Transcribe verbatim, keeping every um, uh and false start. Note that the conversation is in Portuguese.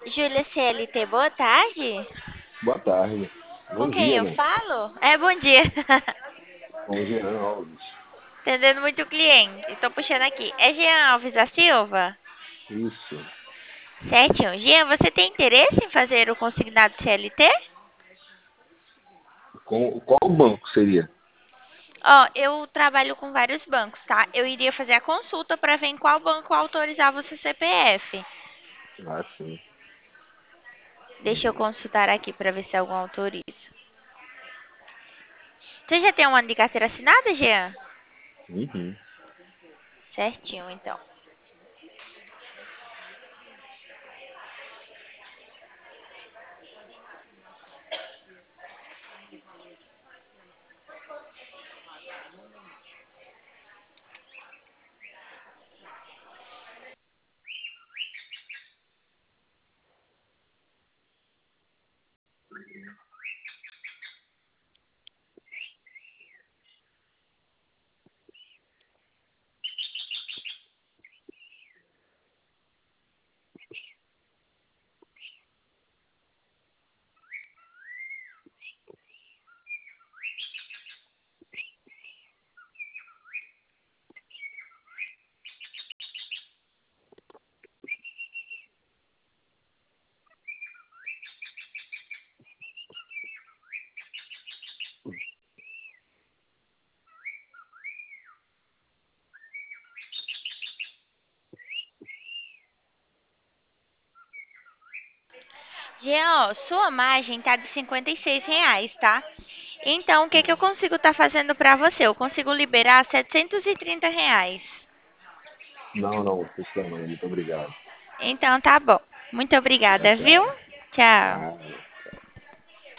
Júlia C L T, boa tarde. Boa tarde. Com Bom quem dia, eu né? falo? É, bom dia. Com Jean Alves. Atendendo muito cliente. Estou puxando aqui. É Jean Alves da Silva? Isso. Certinho. Jean, você tem interesse em fazer o consignado C L T? Com, qual banco seria? Ó, eu trabalho com vários bancos, tá? Eu iria fazer a consulta para ver em qual banco autorizava o seu C P F. Ah, sim. Deixa eu consultar aqui para ver se algum autoriza. Você já tem um ano de carteira assinada, Jean? Uhum. Certinho, então. Jean, ó, sua margem tá de cinquenta e seis reais, tá? Então, o que que eu consigo estar fazendo para você? Eu consigo liberar setecentos e trinta reais. Não, não, precisa não. Muito obrigado. Então, tá bom. Muito Tchau, obrigada, viu? tchau. Tchau. Nada.